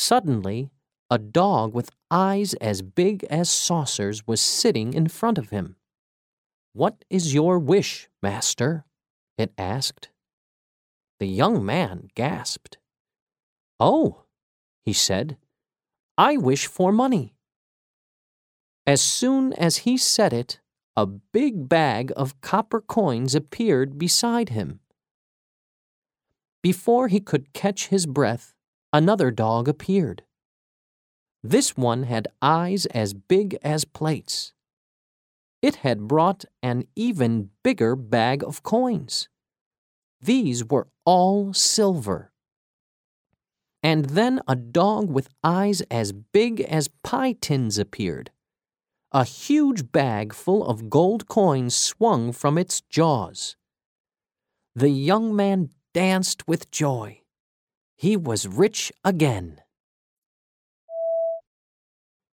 Suddenly, a dog with eyes as big as saucers was sitting in front of him. "What is your wish, master?" it asked. The young man gasped. "Oh," he said, "I wish for money." As soon as he said it, a big bag of copper coins appeared beside him. Before he could catch his breath, another dog appeared. This one had eyes as big as plates. It had brought an even bigger bag of coins. These were all silver. And then a dog with eyes as big as pie tins appeared. A huge bag full of gold coins swung from its jaws. The young man danced with joy. He was rich again.